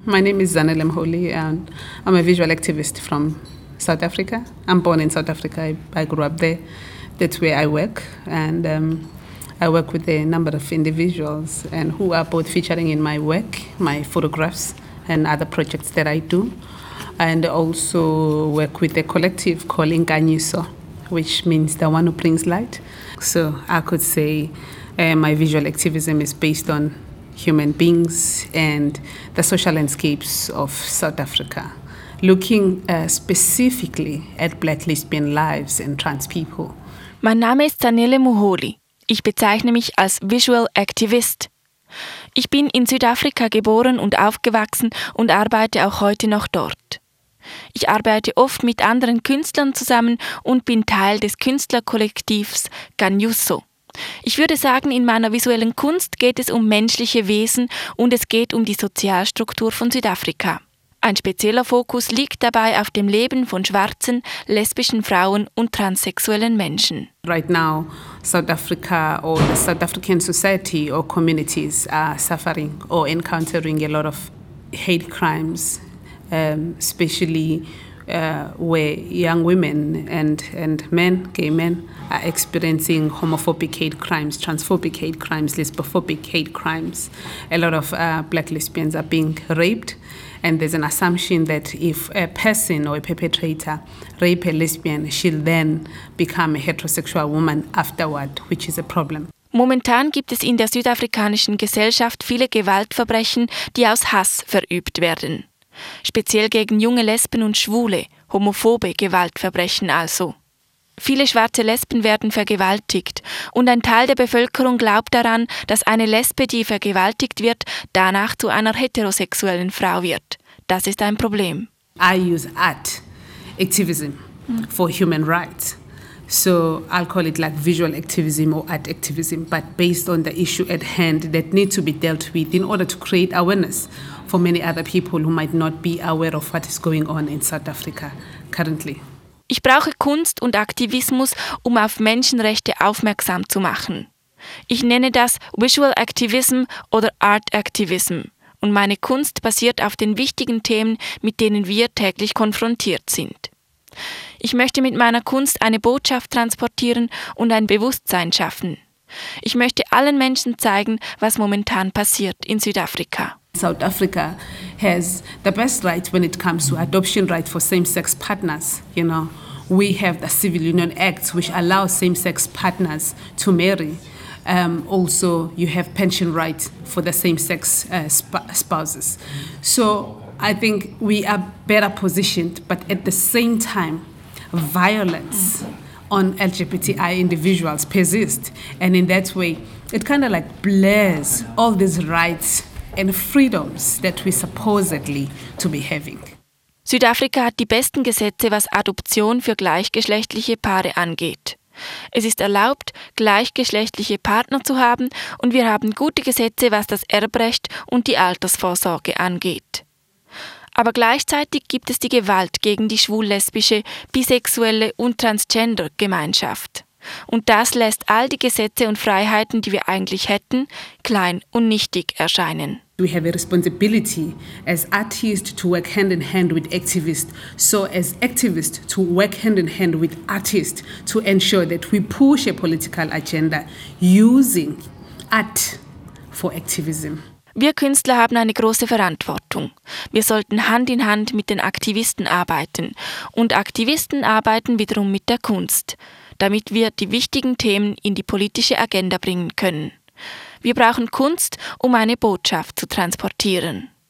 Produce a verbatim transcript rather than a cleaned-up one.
My name is Zanele Mholi and I'm a visual activist from South Africa. I'm born in South Africa. I, I grew up there. That's where I work. And um, I work with a number of individuals and who are both featuring in my work, my photographs and other projects that I do. And also work with a collective called Inkanyiso, which means the one who brings light. So I could say uh, my visual activism is based on human beings and the social landscapes of South Africa, looking uh, specifically at Black lesbian lives and trans people. Mein Name ist Zanele Mholi. Ich bezeichne mich als Visual Activist. Ich bin in Südafrika geboren und aufgewachsen und arbeite auch heute noch dort. Ich arbeite oft mit anderen Künstlern zusammen und bin Teil des Künstlerkollektivs Kanyuso. Ich würde sagen, in meiner visuellen Kunst geht es um menschliche Wesen und es geht um die Sozialstruktur von Südafrika. Ein spezieller Fokus liegt dabei auf dem Leben von schwarzen, lesbischen Frauen und transsexuellen Menschen. Right now, South Africa or the South African society or communities are suffering or encountering a lot of hate crimes, um, especially uh, where young women and, and men, gay men, are experiencing homophobic hate crimes, transphobic hate crimes, lesbophobic hate crimes. A lot of uh, Black lesbians are being raped. And there's an assumption that if a person or a perpetrator rape a lesbian, she'll then become a heterosexual woman afterward, which is a problem. Momentan gibt es in der südafrikanischen Gesellschaft viele Gewaltverbrechen, die aus Hass verübt werden. Speziell gegen junge Lesben und Schwule, homophobe Gewaltverbrechen also. Viele schwarze Lesben werden vergewaltigt und ein Teil der Bevölkerung glaubt daran, dass eine Lesbe, die vergewaltigt wird, danach zu einer heterosexuellen Frau wird. Das ist ein Problem. I use art activism for human rights. So I'll call it like visual activism or art activism, but based on the issue at hand that needs to be dealt with in order to create awareness for many other people who might not be aware of what is going on in South Africa currently. Ich brauche Kunst und Aktivismus, um auf Menschenrechte aufmerksam zu machen. Ich nenne das Visual Activism oder Art Activism und meine Kunst basiert auf den wichtigen Themen, mit denen wir täglich konfrontiert sind. Ich möchte mit meiner Kunst eine Botschaft transportieren und ein Bewusstsein schaffen. Ich möchte allen Menschen zeigen, was momentan passiert in Südafrika. South Africa has the best rights when it comes to adoption rights for same-sex partners. You know, we have the Civil Union Act, which allows same-sex partners to marry. Um, also, you have pension rights for the same-sex uh, sp- spouses. So I think we are better positioned, but at the same time, violence on L G B T I individuals persist. And in that way, it kind of like blurs all these rights and freedoms that we supposedly to be having. Südafrika hat die besten Gesetze, was Adoption für gleichgeschlechtliche Paare angeht. Es ist erlaubt, gleichgeschlechtliche Partner zu haben und wir haben gute Gesetze, was das Erbrecht und die Altersvorsorge angeht. Aber gleichzeitig gibt es die Gewalt gegen die schwul-lesbische, bisexuelle und Transgender-Gemeinschaft. Und das lässt all die Gesetze und Freiheiten, die wir eigentlich hätten, klein und nichtig erscheinen. We have a responsibility as artists to work hand in hand with activists, so as activists to work hand in hand with artists to ensure that we push a political agenda using art for activism. Wir Künstler haben eine große Verantwortung. Wir sollten Hand in Hand mit den Aktivisten arbeiten und Aktivisten arbeiten wiederum mit der Kunst, damit wir die wichtigen Themen in die politische Agenda bringen können. Wir brauchen Kunst, um eine Botschaft zu transportieren.